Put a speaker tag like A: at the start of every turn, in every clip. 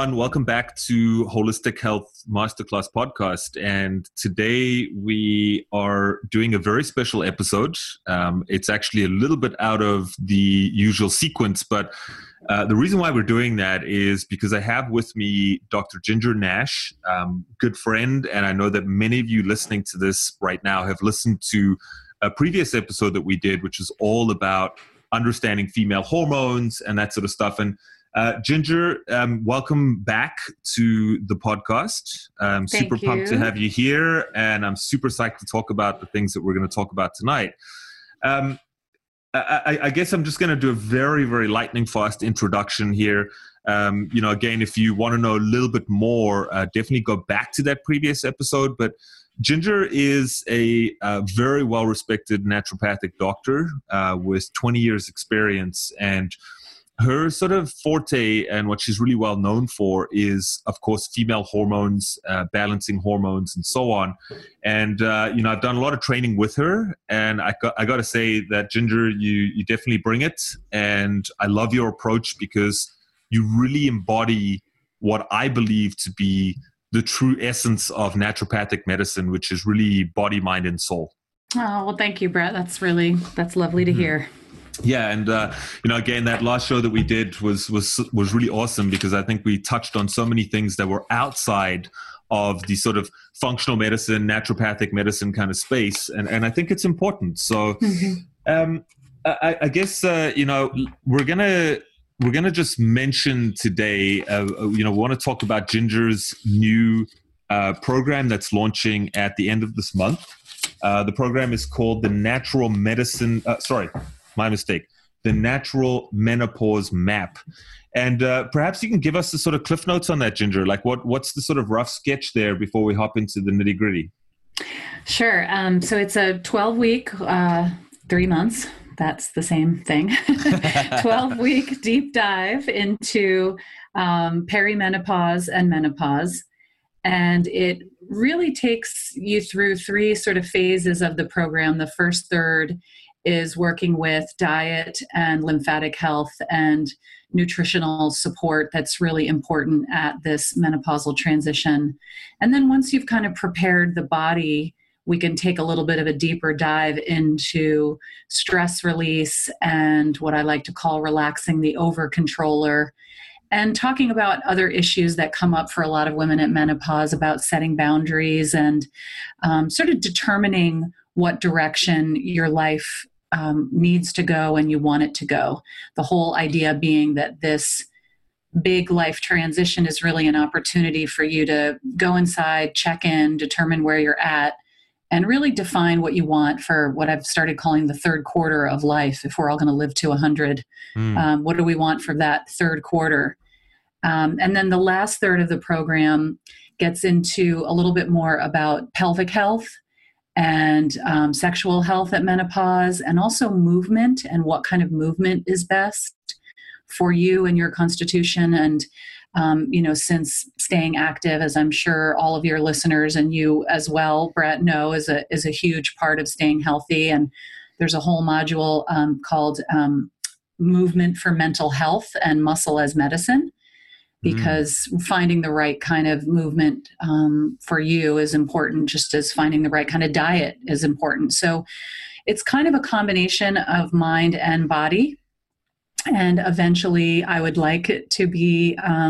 A: everyone. Welcome back to Holistic Health Masterclass Podcast. And today we are doing a very special episode. It's actually a little bit out of the usual sequence, but the reason why we're doing that is because I have with me Dr. Ginger Nash, good friend. And I know that many of you listening to this right now have listened to a previous episode that we did, which is all about understanding female hormones and that sort of stuff. And Ginger, welcome back to the podcast. I'm super pumped to have you here, and I'm super psyched to talk about the things that we're going to talk about tonight. I guess I'm just going to do a very, very lightning fast introduction here. Again, if you want to know a little bit more, definitely go back to that previous episode. But Ginger is a very well-respected naturopathic doctor with 20 years experience, and her sort of forte and what she's really well known for is, of course, female hormones, balancing hormones, and so on. And I've done a lot of training with her, and I got to say that Ginger, you definitely bring it, and I love your approach because you really embody what I believe to be the true essence of naturopathic medicine, which is really body, mind, and soul.
B: Oh, well, thank you, Brett. That's lovely to hear.
A: Yeah, and again, that last show that we did was really awesome because I think we touched on so many things that were outside of the sort of functional medicine, naturopathic medicine kind of space, and I think it's important. So, I guess we're gonna just mention today. We want to talk about Ginger's new program that's launching at the end of this month. The program is called the Natural Medicine. My mistake. The Natural Menopause Map. And perhaps you can give us the sort of cliff notes on that, Ginger. Like what's the sort of rough sketch there before we hop into the nitty gritty?
B: Sure. So it's a 12-week, 3 months. That's the same thing. 12-week deep dive into perimenopause and menopause. And it really takes you through 3 sort of phases of the program. The first third is working with diet and lymphatic health and nutritional support that's really important at this menopausal transition. And then once you've kind of prepared the body, we can take a little bit of a deeper dive into stress release and what I like to call relaxing the over-controller, and talking about other issues that come up for a lot of women at menopause about setting boundaries and sort of determining what direction your life needs to go and you want it to go. The whole idea being that this big life transition is really an opportunity for you to go inside, check in, determine where you're at, and really define what you want for what I've started calling the third quarter of life. If we're all going to live to 100, what do we want for that third quarter? And then the last third of the program gets into a little bit more about pelvic health and sexual health at menopause, and also movement and what kind of movement is best for you and your constitution. And, since staying active, as I'm sure all of your listeners and you as well, Brett, know is a huge part of staying healthy. And there's a whole module called Movement for Mental Health and Muscle as Medicine, because finding the right kind of movement for you is important, just as finding the right kind of diet is important. So it's kind of a combination of mind and body. And eventually I would like it to be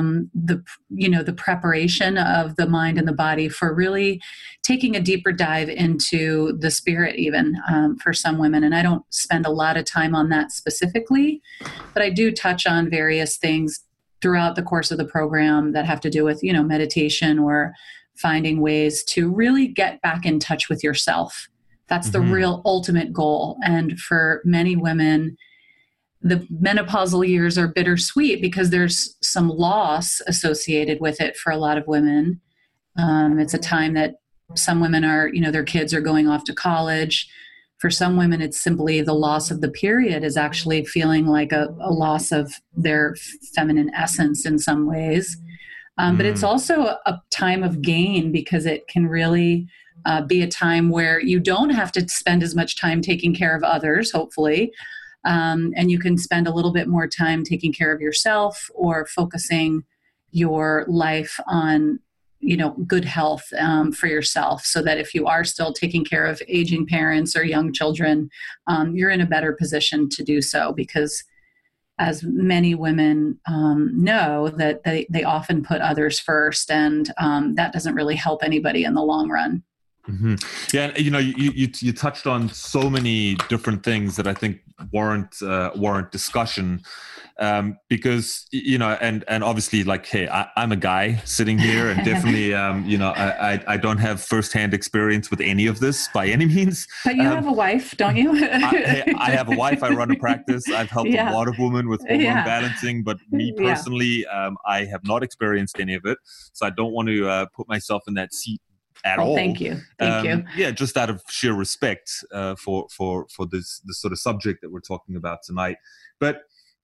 B: the preparation of the mind and the body for really taking a deeper dive into the spirit even for some women. And I don't spend a lot of time on that specifically, but I do touch on various things throughout the course of the program that have to do with, meditation or finding ways to really get back in touch with yourself. That's the real ultimate goal. And for many women, the menopausal years are bittersweet because there's some loss associated with it for a lot of women. It's a time that some women are, their kids are going off to college. For some women, it's simply the loss of the period is actually feeling like a loss of their feminine essence in some ways. But it's also a time of gain because it can really be a time where you don't have to spend as much time taking care of others, hopefully. And you can spend a little bit more time taking care of yourself or focusing your life on, good health for yourself, so that if you are still taking care of aging parents or young children, you're in a better position to do so, because as many women know, that they often put others first, and that doesn't really help anybody in the long run.
A: Mm-hmm. Yeah, you touched on so many different things that I think warrant discussion, because and obviously, like, hey, I'm a guy sitting here, and definitely, I don't have firsthand experience with any of this by any means.
B: But you have a wife, don't you?
A: I have a wife. I run a practice. I've helped a lot of women with hormone balancing, but me personally, I have not experienced any of it, so I don't want to put myself in that seat at all.
B: Thank you.
A: Yeah, just out of sheer respect for this sort of subject that we're talking about tonight. But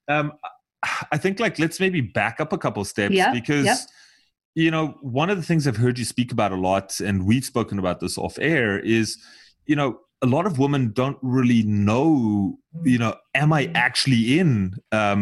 A: I think, like, let's maybe back up a couple steps, because one of the things I've heard you speak about a lot, and we've spoken about this off air, is a lot of women don't really know, am I actually am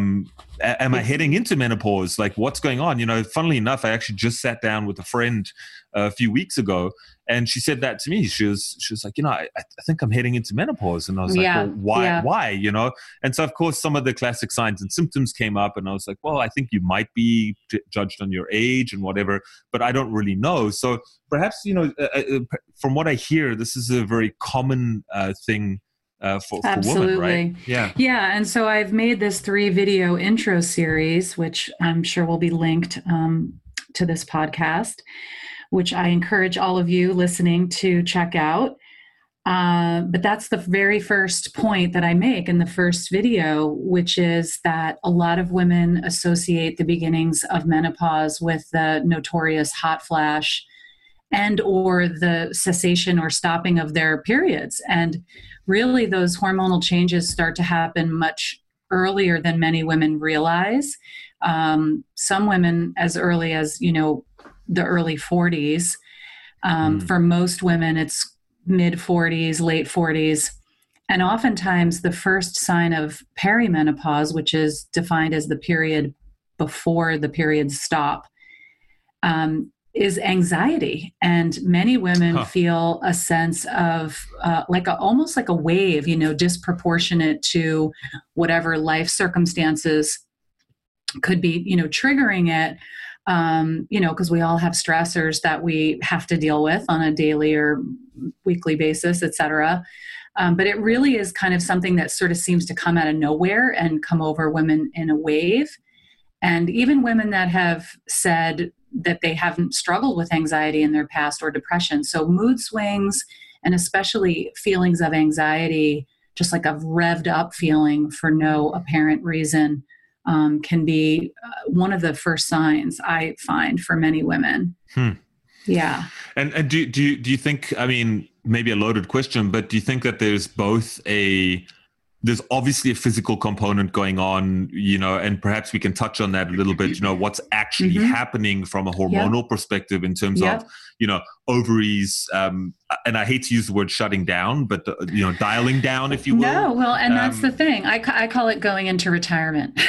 A: I heading into menopause? Like, what's going on? Funnily enough, I actually just sat down with a friend a few weeks ago, and she said that to me. She was like, I think I'm heading into menopause. And I was like, well, why? And so, of course, some of the classic signs and symptoms came up, and I was like, well, I think you might be judged on your age and whatever, but I don't really know. So perhaps, from what I hear, this is a very common thing for women, right?
B: Yeah. And so I've made this 3-video intro series, which I'm sure will be linked to this podcast, which I encourage all of you listening to check out. But that's the very first point that I make in the first video, which is that a lot of women associate the beginnings of menopause with the notorious hot flash and or the cessation or stopping of their periods. And really, those hormonal changes start to happen much earlier than many women realize. Some women as early as, the early 40s. For most women, it's mid 40s, late 40s. And oftentimes the first sign of perimenopause, which is defined as the period before the periods stop, is anxiety. And many women feel a sense of almost like a wave, disproportionate to whatever life circumstances could be, triggering it. Because we all have stressors that we have to deal with on a daily or weekly basis, et cetera. But it really is kind of something that sort of seems to come out of nowhere and come over women in a wave. And even women that have said that they haven't struggled with anxiety in their past or depression. So mood swings, and especially feelings of anxiety, just like a revved up feeling for no apparent reason, can be one of the first signs I find for many women. Yeah.
A: And do you think, I mean, maybe a loaded question, but do you think that there's there's obviously a physical component going on, and perhaps we can touch on that a little bit, what's actually happening from a hormonal perspective in terms of, ovaries, and I hate to use the word shutting down, but, dialing down, if you will.
B: No, well, and that's the thing. I call it going into retirement.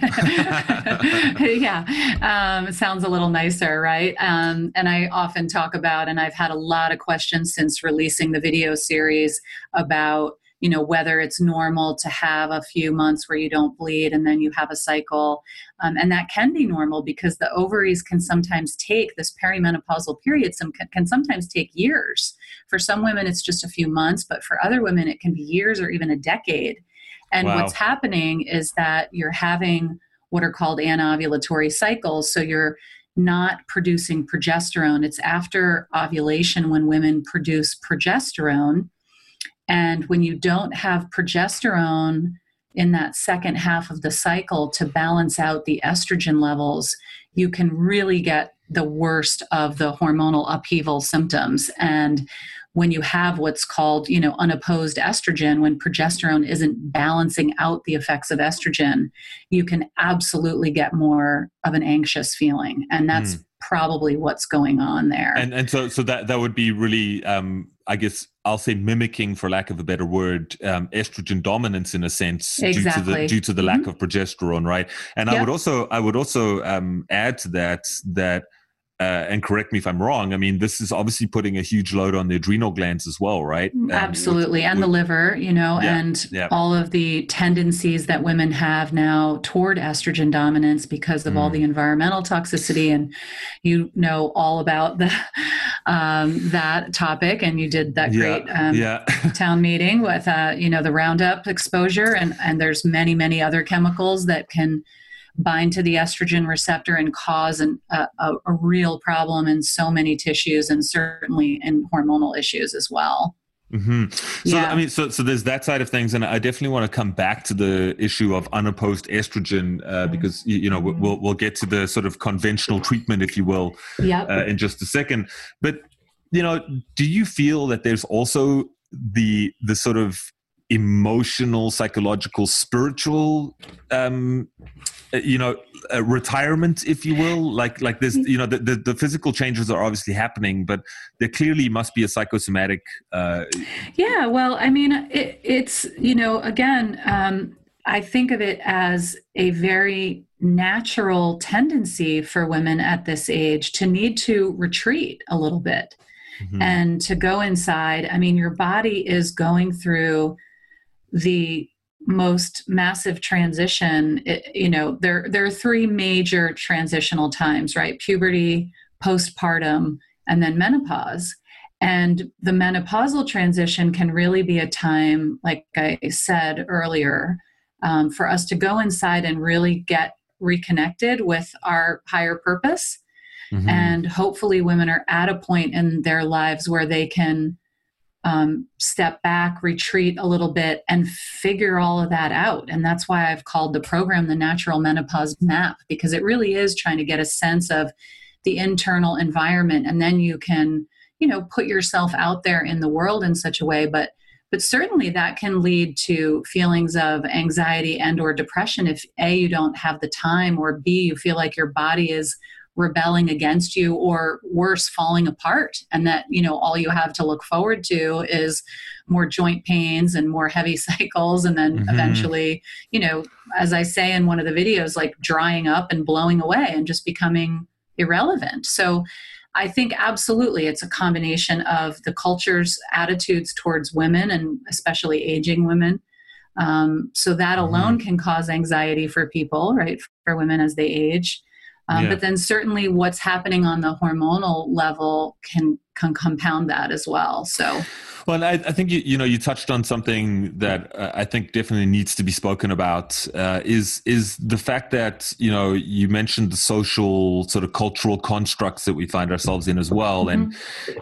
B: It sounds a little nicer, right? And I often talk about, and I've had a lot of questions since releasing the video series about, whether it's normal to have a few months where you don't bleed and then you have a cycle. And that can be normal because the ovaries can sometimes take this perimenopausal period, can sometimes take years. For some women, it's just a few months, but for other women, it can be years or even a decade. And what's happening is that you're having what are called anovulatory cycles. So you're not producing progesterone. It's after ovulation when women produce progesterone. And when you don't have progesterone in that second half of the cycle to balance out the estrogen levels, you can really get the worst of the hormonal upheaval symptoms. And when you have what's called, unopposed estrogen, when progesterone isn't balancing out the effects of estrogen, you can absolutely get more of an anxious feeling. And that's probably what's going on there.
A: And so that would be really, I guess I'll say mimicking, for lack of a better word, estrogen dominance in a sense,
B: exactly.
A: due to the lack of progesterone, right? And I would also add to that. And correct me if I'm wrong, I mean, this is obviously putting a huge load on the adrenal glands as well, right?
B: Absolutely. And the liver, and all of the tendencies that women have now toward estrogen dominance because of all the environmental toxicity. And all about that topic. And you did that great town meeting with, the Roundup exposure. And there's many, many other chemicals that can bind to the estrogen receptor and cause a real problem in so many tissues, and certainly in hormonal issues as well.
A: Mm-hmm. So, I mean, so there's that side of things, and I definitely want to come back to the issue of unopposed estrogen because we'll get to the sort of conventional treatment, if you will, in just a second. But do you feel that there's also the sort of emotional, psychological, spiritual retirement, if you will, like there's the physical changes are obviously happening, but there clearly must be a psychosomatic
B: well, I mean, it's again, I think of it as a very natural tendency for women at this age to need to retreat a little bit and to go inside. I mean, your body is going through the most massive transition. There are three major transitional times, right? Puberty, postpartum, and then menopause. And the menopausal transition can really be a time, like I said earlier, for us to go inside and really get reconnected with our higher purpose. And hopefully women are at a point in their lives where they can step back, retreat a little bit, and figure all of that out. And that's why I've called the program the Natural Menopause Map, because it really is trying to get a sense of the internal environment. And then you can, put yourself out there in the world in such a way. But certainly that can lead to feelings of anxiety and or depression if A, you don't have the time, or B, you feel like your body is rebelling against you, or worse, falling apart, and that all you have to look forward to is more joint pains and more heavy cycles, and then eventually, as I say in one of the videos, like drying up and blowing away and just becoming irrelevant. So I think absolutely it's a combination of the culture's attitudes towards women, and especially aging women. So that alone can cause anxiety for people, right, for women as they age. But then certainly what's happening on the hormonal level can compound that as well. So,
A: well, I think you touched on something that I think definitely needs to be spoken about is the fact that you mentioned the social sort of cultural constructs that we find ourselves in as well, and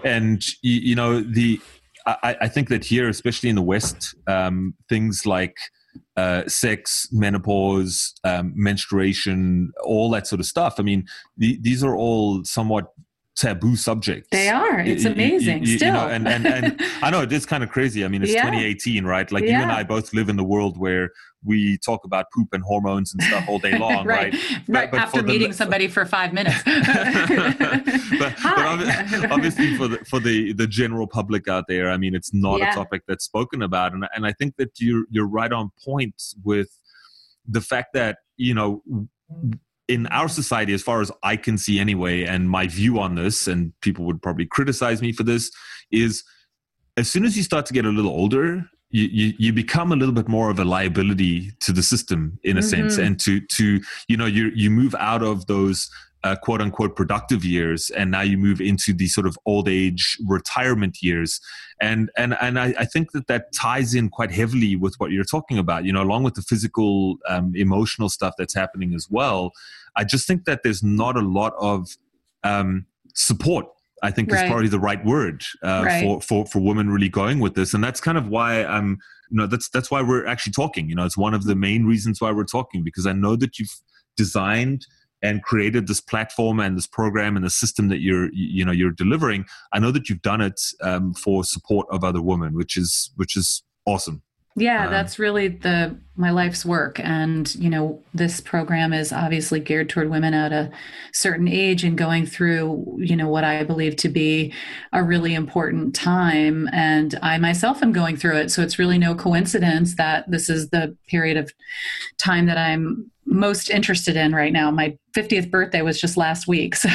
A: I think that here, especially in the West, things like sex, menopause, menstruation, all that sort of stuff. I mean, these are all somewhat taboo subjects.
B: They are. It's amazing still.
A: And I know it is kind of crazy. I mean, it's 2018, right? Like you and I both live in the world where we talk about poop and hormones and stuff all day long, right?
B: But after meeting somebody for 5 minutes.
A: but obviously for the general public out there, I mean, it's not a topic that's spoken about. And I think that you're right on point with the fact that, in our society, as far as I can see anyway, and my view on this, and people would probably criticize me for this, is as soon as you start to get a little older, you become a little bit more of a liability to the system in a sense, and to you move out of those quote unquote productive years, and now you move into the sort of old age retirement years, and I think that ties in quite heavily with what you're talking about, along with the physical, emotional stuff that's happening as well. I just think that there's not a lot of support, I think is probably the right word for women really going with this. And that's kind of why that's why we're actually talking. It's one of the main reasons why we're talking, because I know that you've designed and created this platform and this program and the system that you're delivering. I know that you've done it for support of other women, which is awesome.
B: Yeah, that's really my life's work. And, this program is obviously geared toward women at a certain age and going through, what I believe to be a really important time. And I myself am going through it. So it's really no coincidence that this is the period of time that I'm most interested in right now. My 50th birthday was just last week. So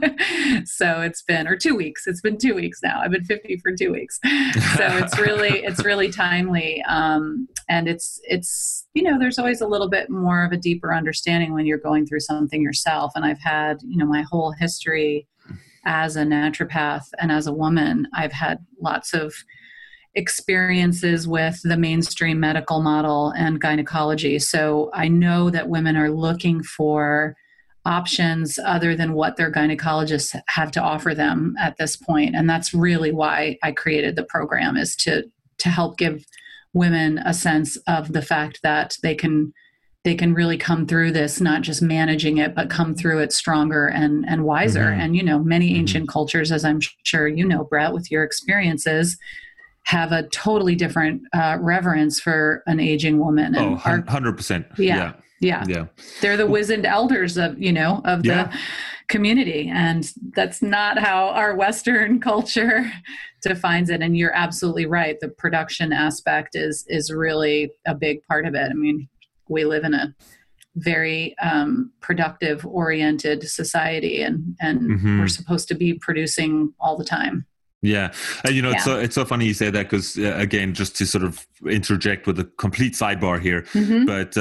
B: it's been, or 2 weeks. It's been 2 weeks now. I've been 50 for 2 weeks. So it's really timely. And it's, there's always a little bit more of a deeper understanding when you're going through something yourself. And I've had, my whole history as a naturopath and as a woman, I've had lots of experiences with the mainstream medical model and gynecology. So I know that women are looking for options other than what their gynecologists have to offer them at this point. And that's really why I created the program, is to help give women a sense of the fact that they can really come through this, not just managing it, but come through it stronger and wiser. Mm-hmm. And, many ancient cultures, as I'm sure Brett, with your experiences, have a totally different reverence for an aging woman. And
A: 100%.
B: Yeah. They're the wizened elders of the community. And that's not how our Western culture defines it. And you're absolutely right. The production aspect is really a big part of it. I mean, we live in a very productive oriented society, and mm-hmm. we're supposed to be producing all the time.
A: Yeah. It's so funny you say that, because again, just to sort of interject with a complete sidebar here, mm-hmm. but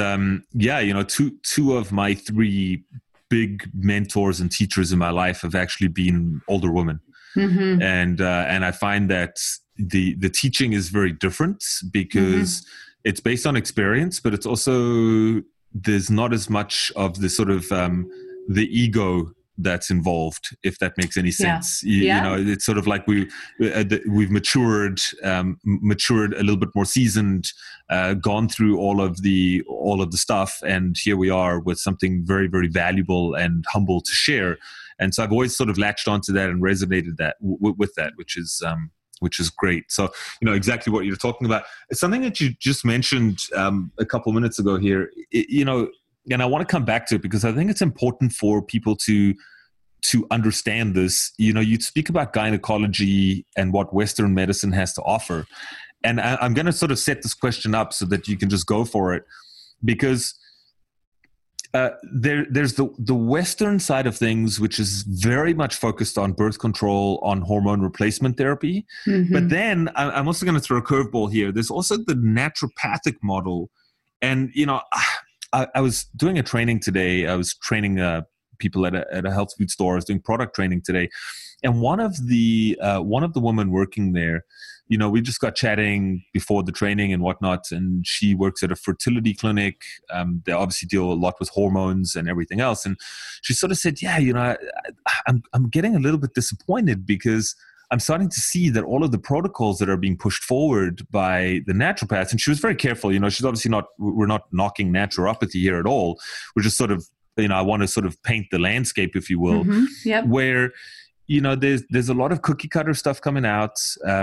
A: two of my three big mentors and teachers in my life have actually been older women. Mm-hmm. And I find that the teaching is very different because mm-hmm. it's based on experience, but it's also, there's not as much of the sort of the ego that's involved, if that makes any sense. Yeah. It's sort of like we've matured a little bit more seasoned, gone through all of the stuff, and here we are with something very, very valuable and humble to share. And so I've always sort of latched onto that and resonated that with that, which is great. So, exactly what you're talking about. It's something that you just mentioned a couple minutes ago here, and I want to come back to it because I think it's important for people to understand this. You speak about gynecology and what Western medicine has to offer. And I'm going to sort of set this question up so that you can just go for it, because there's the Western side of things, which is very much focused on birth control, on hormone replacement therapy. Mm-hmm. But then I'm also going to throw a curveball here. There's also the naturopathic model. And, I was doing a training today. I was training people at a health food store. I was doing product training today. And one of the women working there, we just got chatting before the training and whatnot, and she works at a fertility clinic. They obviously deal a lot with hormones and everything else. And she sort of said, I'm getting a little bit disappointed because I'm starting to see that all of the protocols that are being pushed forward by the naturopaths, and she was very careful, she's obviously we're not knocking naturopathy here at all. We're just sort of, I want to sort of paint the landscape, if you will, mm-hmm. Yep. Where, there's a lot of cookie cutter stuff coming out.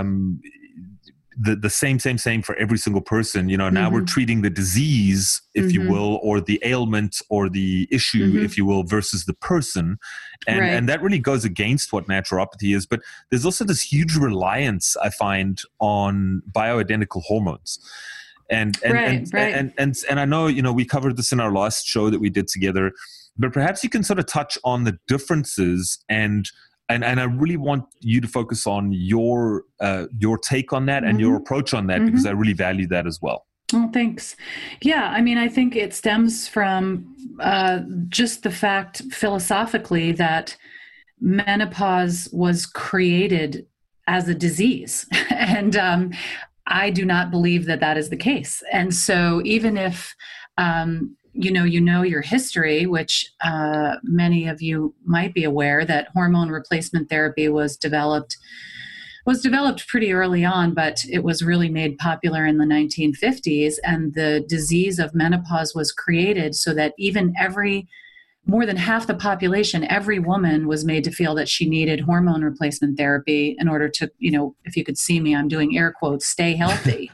A: The same for every single person. Now mm-hmm. we're treating the disease, if mm-hmm. you will, or the ailment or the issue, mm-hmm. if you will, versus the person. And that really goes against what naturopathy is. But there's also this huge reliance, I find, on bioidentical hormones. And I know, we covered this in our last show that we did together, but perhaps you can sort of touch on the differences and I really want you to focus on your take on that mm-hmm. and your approach on that, mm-hmm. because I really value that as well.
B: Oh, thanks. Yeah, I mean, I think it stems from just the fact philosophically that menopause was created as a disease. And I do not believe that is the case. And so even if you know your history, which many of you might be aware that hormone replacement therapy was developed pretty early on, but it was really made popular in the 1950s. And the disease of menopause was created so that even every more than half the population, every woman was made to feel that she needed hormone replacement therapy in order to, if you could see me, I'm doing air quotes, stay healthy.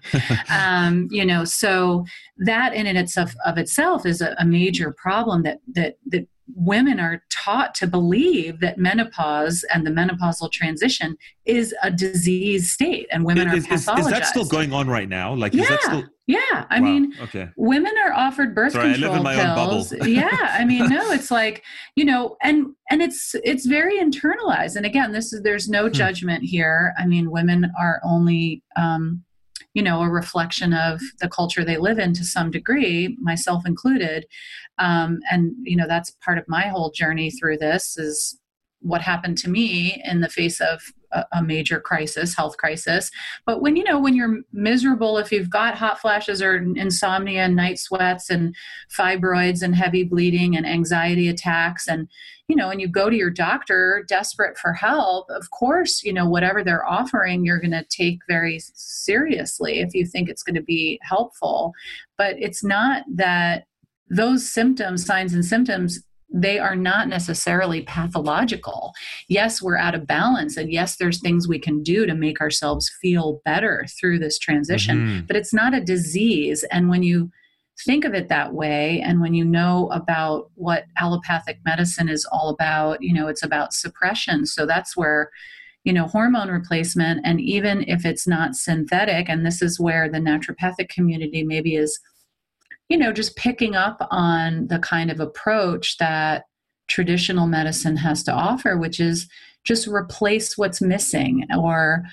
B: So that in and of itself is a major problem that women are taught to believe that menopause and the menopausal transition is a disease state, and women are pathologized.
A: Is that still going on right now? Like,
B: yeah,
A: is that still?
B: Yeah. I mean, women are offered birth control pills. I live in my own bubble. Yeah. I mean, no, it's like, and it's very internalized. And again, there's no judgment here. I mean, women are only, a reflection of the culture they live in to some degree, myself included. That's part of my whole journey through this is what happened to me in the face of a major crisis, health crisis. But when you're miserable, if you've got hot flashes or insomnia and night sweats and fibroids and heavy bleeding and anxiety attacks, and you go to your doctor desperate for help, of course, whatever they're offering, you're going to take very seriously if you think it's going to be helpful. But it's not that those symptoms, signs and symptoms, they are not necessarily pathological. Yes, we're out of balance. And yes, there's things we can do to make ourselves feel better through this transition, but it's not a disease. And when you think of it that way, and when you know about what allopathic medicine is all about, it's about suppression. So that's where, hormone replacement, and even if it's not synthetic, and this is where the naturopathic community maybe is just picking up on the kind of approach that traditional medicine has to offer, which is just replace what's missing, or,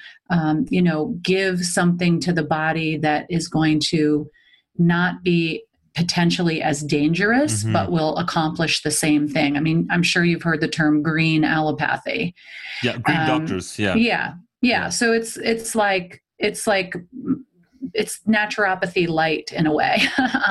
B: give something to the body that is going to not be potentially as dangerous, but will accomplish the same thing. I mean, I'm sure you've heard the term green allopathy.
A: Yeah, green doctors.
B: Yeah. So it's like it's naturopathy light in a way.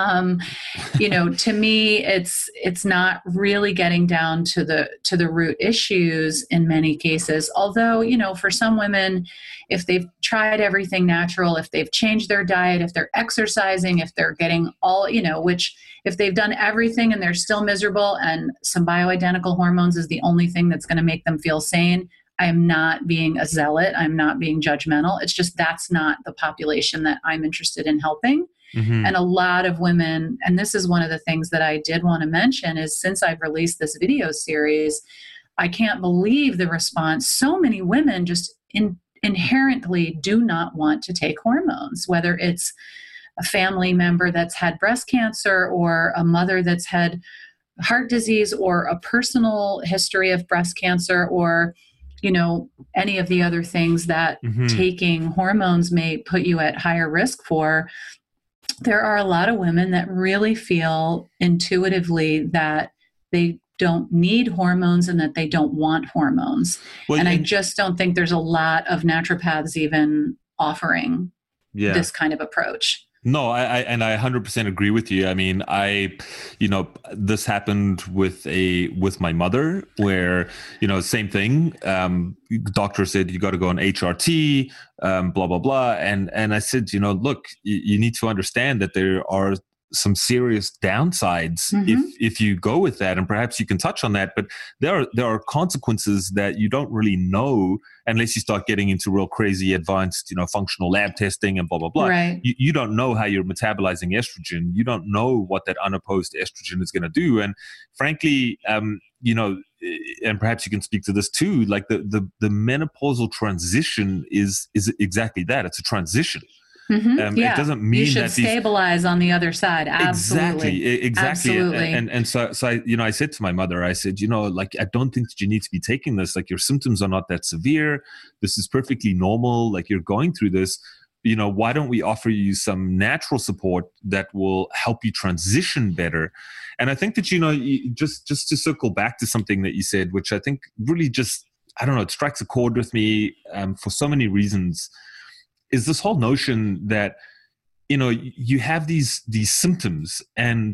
B: To me, it's not really getting down to the root issues in many cases. Although, for some women, if they've tried everything natural, if they've changed their diet, if they're exercising, if they're getting all, which if they've done everything and they're still miserable and some bioidentical hormones is the only thing that's going to make them feel sane, I'm not being a zealot. I'm not being judgmental. It's just that's not the population that I'm interested in helping. And a lot of women, and this is one of the things that I did want to mention, is since I've released this video series, I can't believe the response. So many women just inherently do not want to take hormones, whether it's a family member that's had breast cancer, or a mother that's had heart disease, or a personal history of breast cancer, or any of the other things that taking hormones may put you at higher risk for. There are a lot of women that really feel intuitively that they don't need hormones and that they don't want hormones. Well, and I just don't think there's a lot of naturopaths even offering this kind of approach.
A: No, I 100% agree with you. I mean, this happened with my mother, where, same thing. Doctor said, you got to go on HRT, blah, blah, blah. And I said, look, you need to understand that there are some serious downsides if you go with that, and perhaps you can touch on that. But there are consequences that you don't really know unless you start getting into real crazy advanced, functional lab testing and blah blah blah.
B: Right.
A: You don't know how you're metabolizing estrogen. You don't know what that unopposed estrogen is going to do. And frankly, and perhaps you can speak to this too. Like the menopausal transition is exactly that. It's a transition. It doesn't mean
B: you should
A: that
B: stabilize on the other side. Absolutely.
A: Exactly.
B: Absolutely.
A: And so I said to my mother, I said, I don't think that you need to be taking this. Like, your symptoms are not that severe. This is perfectly normal. Like, you're going through this. Why don't we offer you some natural support that will help you transition better? And I think that, just to circle back to something that you said, which I think really just, I don't know, it strikes a chord with me for so many reasons, is this whole notion that, you have these symptoms, and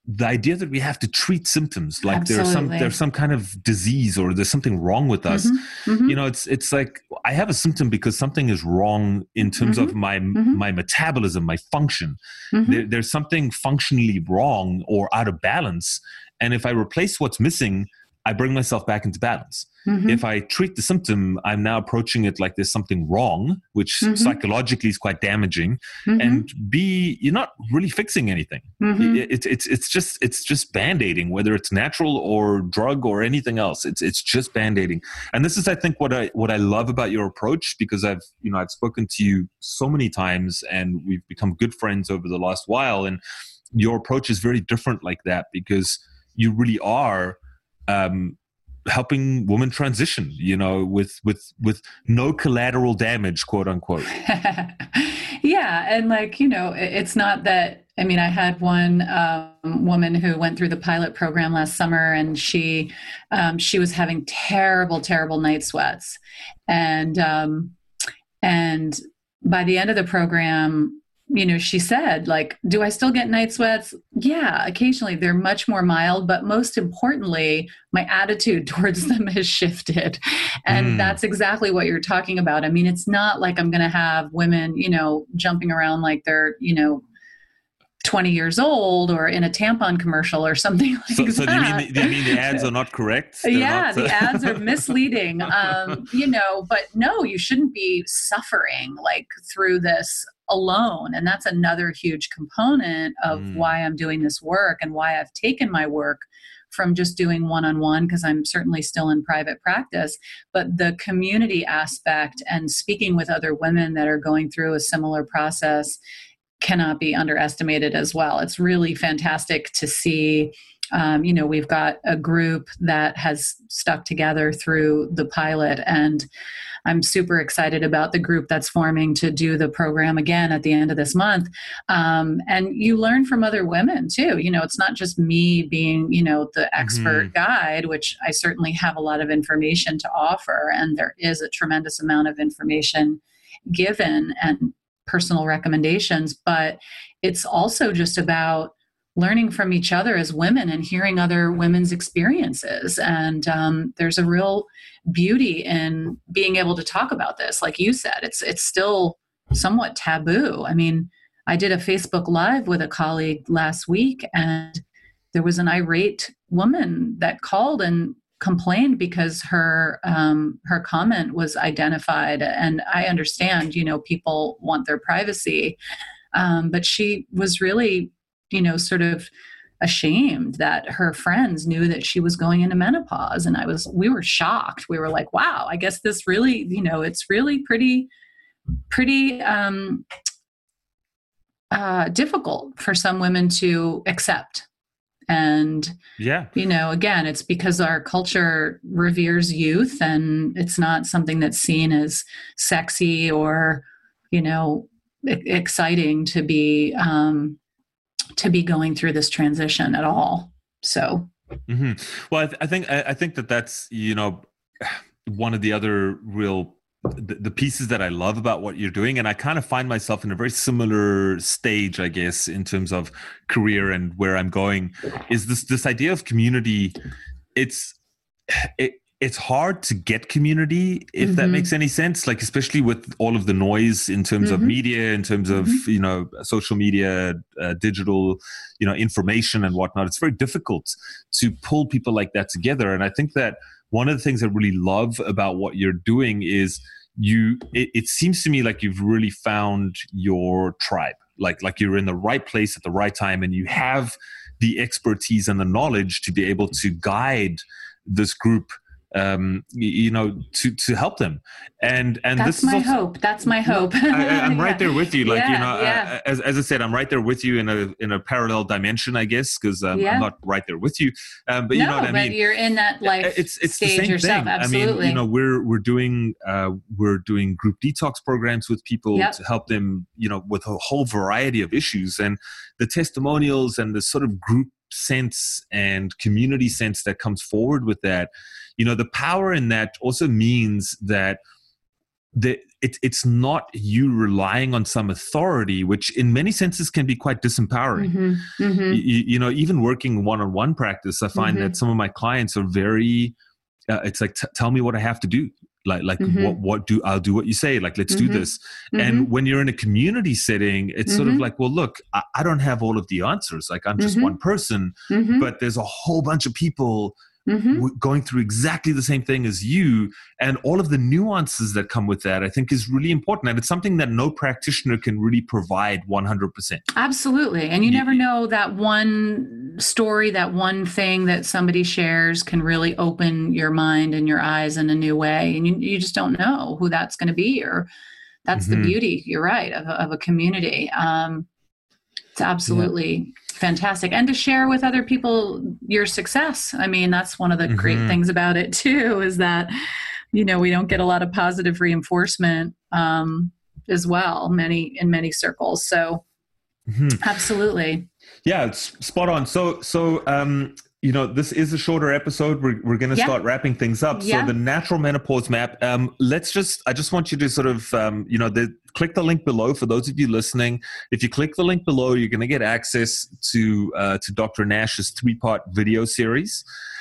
A: the idea that we have to treat symptoms, like
B: Absolutely.
A: there's some kind of disease or there's something wrong with us. It's like I have a symptom because something is wrong in terms of my metabolism, my function. There's something functionally wrong or out of balance. And if I replace what's missing, I bring myself back into balance. If I treat the symptom, I'm now approaching it like there's something wrong, which psychologically is quite damaging. And B, you're not really fixing anything. It's just band-aiding, whether it's natural or drug or anything else. It's just band-aiding. And this is, I think, what I love about your approach, because I've spoken to you so many times and we've become good friends over the last while. And your approach is very different like that, because you really are helping women transition, with no collateral damage, quote unquote.
B: Yeah. And it's not that, I had one woman who went through the pilot program last summer, and she was having terrible, terrible night sweats. And by the end of the program, she said, do I still get night sweats? Yeah, occasionally. They're much more mild, but most importantly, my attitude towards them has shifted. And that's exactly what you're talking about. It's not like I'm going to have women, jumping around like they're, 20 years old or in a tampon commercial or something like that. So
A: do you mean the ads are not correct?
B: The ads are misleading, but no, you shouldn't be suffering through this alone. And that's another huge component of why I'm doing this work and why I've taken my work from just doing one-on-one, because I'm certainly still in private practice, but the community aspect and speaking with other women that are going through a similar process cannot be underestimated as well. It's really fantastic to see. We've got a group that has stuck together through the pilot, and I'm super excited about the group that's forming to do the program again at the end of this month. And you learn from other women too. It's not just me being, the expert guide, which I certainly have a lot of information to offer. And there is a tremendous amount of information given and personal recommendations, but it's also just about learning from each other as women and hearing other women's experiences. And there's a real beauty in being able to talk about this. Like you said, it's still somewhat taboo. I did a Facebook Live with a colleague last week, and there was an irate woman that called and complained because her comment was identified. And I understand, people want their privacy. But she was really, sort of ashamed that her friends knew that she was going into menopause. And we were shocked. We were like, wow, I guess this really, it's really pretty difficult for some women to accept. And, again, it's because our culture reveres youth, and it's not something that's seen as sexy or, exciting to be going through this transition at all. So,
A: well, I think that's, one of the other real the pieces that I love about what you're doing, and I kind of find myself in a very similar stage, I guess, in terms of career and where I'm going, is this idea of community. It's hard to get community, if that makes any sense, especially with all of the noise in terms of media, in terms of social media, digital information and whatnot. It's very difficult to pull people like that together. And I think that one of the things I really love about what you're doing is it seems to me like you've really found your tribe, like you're in the right place at the right time, and you have the expertise and the knowledge to be able to guide this group, to help them. And
B: that's my hope. That's my hope.
A: I'm right there with you. As I said, I'm right there with you in a parallel dimension, I guess, because I'm not right there with you. But you know what I mean?
B: But you're in that life
A: it's
B: stage
A: the same
B: yourself.
A: thing.
B: Absolutely.
A: We're doing group detox programs with people to help them, with a whole variety of issues, and the testimonials and the sort of group sense and community sense that comes forward with that. The power in that also means that it's not you relying on some authority, which in many senses can be quite disempowering.
B: Mm-hmm. Mm-hmm.
A: Even working one-on-one practice, I find that some of my clients are very, it's like, tell me what I have to do. Like I'll do what you say, like, let's do this. And when you're in a community setting, it's sort of like, well, look, I don't have all of the answers. Like, I'm just one person, but there's a whole bunch of people going through exactly the same thing as you, and all of the nuances that come with that, I think, is really important. And it's something that no practitioner can really provide 100%.
B: Absolutely. And you never know, that one story, that one thing that somebody shares can really open your mind and your eyes in a new way. And you just don't know who that's going to be, or that's the beauty, you're right, of a community. It's absolutely fantastic. And to share with other people your success. I mean, that's one of the great things about it too, is that, we don't get a lot of positive reinforcement as well, in many circles. So absolutely.
A: Yeah, it's spot on. So, this is a shorter episode. We're going to start wrapping things up. So the natural menopause map, I just want you to sort of, click the link below for those of you listening. If you click the link below, you're going to get access to Dr. Nash's 3-part video series.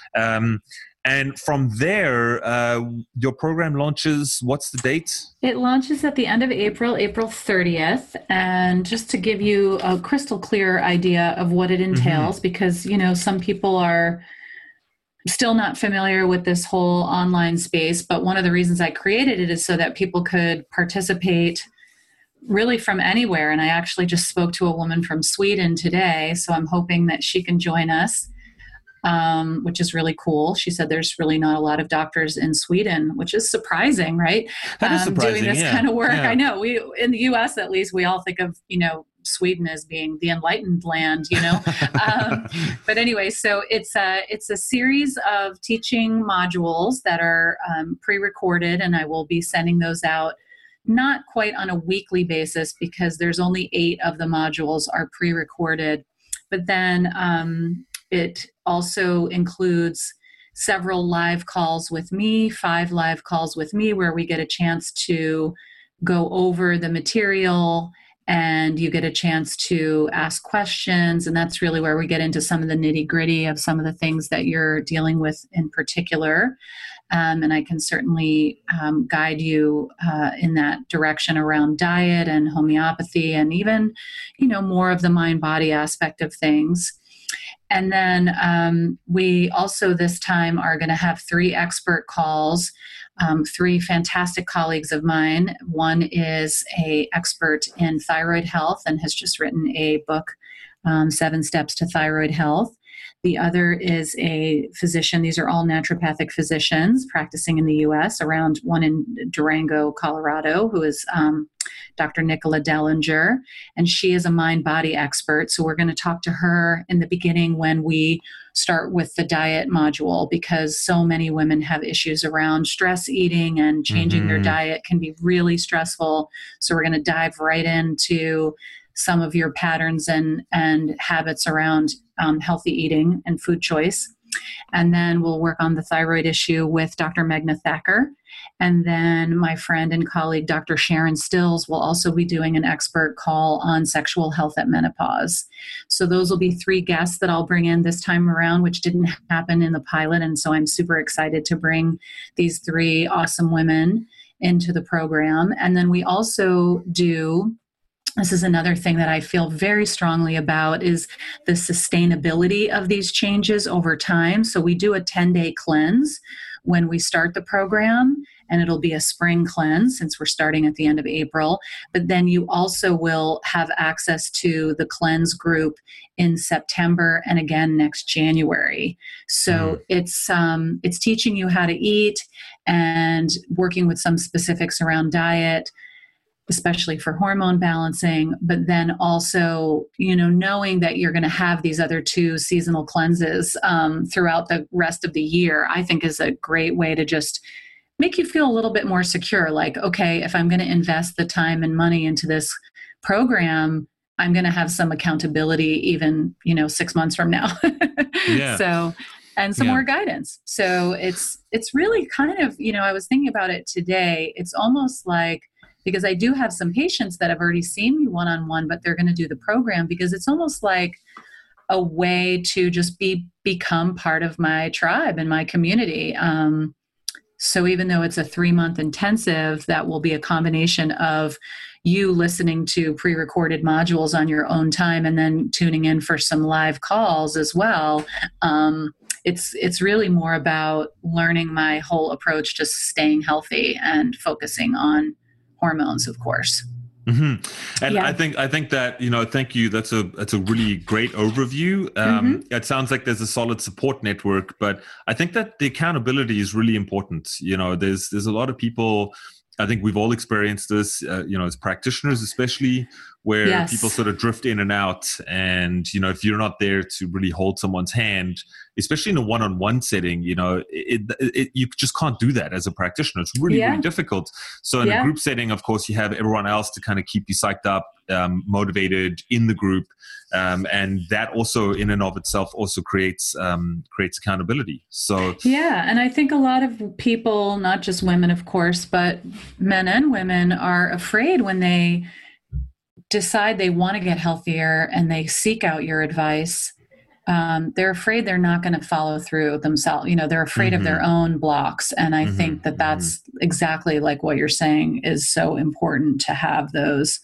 A: And from there, your program launches, what's the date?
B: It launches at the end of April 30th. And just to give you a crystal clear idea of what it entails, because, some people are still not familiar with this whole online space. But one of the reasons I created it is so that people could participate really from anywhere. And I actually just spoke to a woman from Sweden today, so I'm hoping that she can join us. Which is really cool. She said there's really not a lot of doctors in Sweden, which is surprising, right?
A: That is surprising,
B: doing this kind of work. Yeah. I know, we, in the US at least, we all think of, Sweden as being the enlightened land, but anyway, so it's a series of teaching modules that are pre-recorded, and I will be sending those out not quite on a weekly basis, because there's only 8 of the modules are pre-recorded, but then it also includes several live calls with me, 5 live calls with me, where we get a chance to go over the material and you get a chance to ask questions. And that's really where we get into some of the nitty-gritty of some of the things that you're dealing with in particular. And I can certainly guide you in that direction around diet and homeopathy, and even, more of the mind-body aspect of things. And then we also this time are going to have 3 expert calls, 3 fantastic colleagues of mine. One is an expert in thyroid health and has just written a book, 7 Steps to Thyroid Health. The other is a physician. These are all naturopathic physicians practicing in the U.S., around one in Durango, Colorado, who is Dr. Nicola Dellinger, and she is a mind-body expert. So we're going to talk to her in the beginning when we start with the diet module, because so many women have issues around stress eating, and changing their diet can be really stressful. So we're going to dive right into some of your patterns and habits around healthy eating and food choice. And then we'll work on the thyroid issue with Dr. Meghna Thakur. And then my friend and colleague, Dr. Sharon Stills, will also be doing an expert call on sexual health at menopause. So those will be 3 guests that I'll bring in this time around, which didn't happen in the pilot. And so I'm super excited to bring these 3 awesome women into the program. And then we also do, this is another thing that I feel very strongly about, is the sustainability of these changes over time. So we do a 10-day cleanse when we start the program, and it'll be a spring cleanse since we're starting at the end of April. But then you also will have access to the cleanse group in September and again next January. So it's teaching you how to eat and working with some specifics around diet, especially for hormone balancing, but then also, knowing that you're going to have these other 2 seasonal cleanses throughout the rest of the year, I think is a great way to just make you feel a little bit more secure. Like, okay, if I'm going to invest the time and money into this program, I'm going to have some accountability even, 6 months from now.
A: Yeah.
B: So and some more guidance. So it's really kind of, I was thinking about it today. It's almost like, because I do have some patients that have already seen me one-on-one, but they're going to do the program, because it's almost like a way to just become part of my tribe and my community. So even though it's a 3-month intensive, that will be a combination of you listening to pre-recorded modules on your own time and then tuning in for some live calls as well. It's really more about learning my whole approach to staying healthy and focusing on hormones, of course.
A: Mm-hmm. And I think that, thank you. That's a really great overview. It sounds like there's a solid support network, but I think that the accountability is really important. There's a lot of people, I think we've all experienced this, as practitioners, especially, where people sort of drift in and out. And, if you're not there to really hold someone's hand, especially in a one-on-one setting, you just can't do that as a practitioner. It's really, really difficult. So in a group setting, of course, you have everyone else to kind of keep you psyched up, motivated in the group. And that also in and of itself also creates accountability. So
B: and I think a lot of people, not just women, of course, but men and women, are afraid when they decide they want to get healthier and they seek out your advice. They're afraid they're not going to follow through themselves. They're afraid of their own blocks. And I think that that's exactly like what you're saying is so important, to have those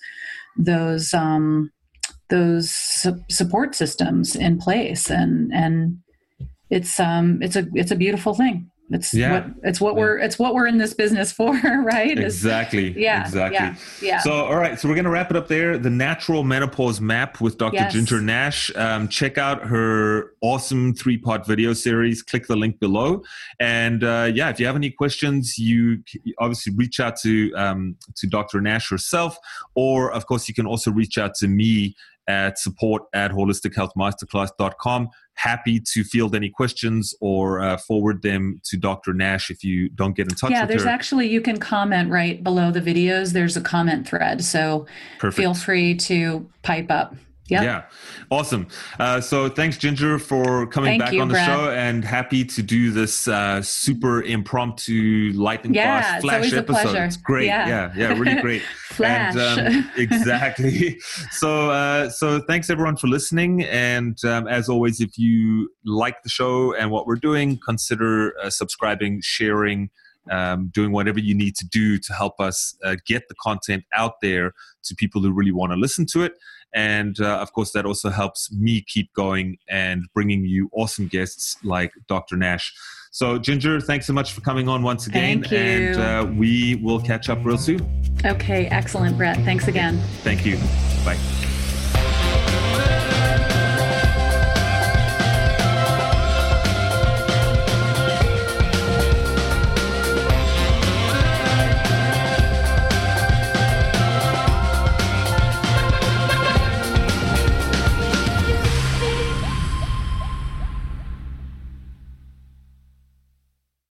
B: support systems in place. And it's a beautiful thing. It's what we're in this business for, right?
A: Exactly. Exactly.
B: Yeah.
A: So, all right. So we're going to wrap it up there. The Natural Menopause Map with Dr. Ginger Nash. Check out her awesome 3-part video series. Click the link below. And if you have any questions, you obviously reach out to Dr. Nash herself, or of course you can also reach out to me at support@holistichealthmasterclass.com. Happy to field any questions or forward them to Dr. Nash if you don't get in touch with her.
B: Yeah, there's actually, you can comment right below the videos. There's a comment thread. So feel free to pipe up. Yep.
A: Yeah. Awesome. So thanks, Ginger, for coming back on the show, and happy to do this super impromptu lightning fast flash episode. It's great. Yeah, really great.
B: Flash.
A: And, exactly. So thanks everyone for listening. And as always, if you like the show and what we're doing, consider subscribing, sharing, doing whatever you need to do to help us get the content out there to people who really want to listen to it. And of course, that also helps me keep going and bringing you awesome guests like Dr. Nash. So, Ginger, thanks so much for coming on once again.
B: Thank you.
A: And we will catch up real soon.
B: Okay, excellent, Brett. Thanks again.
A: Thank you. Bye.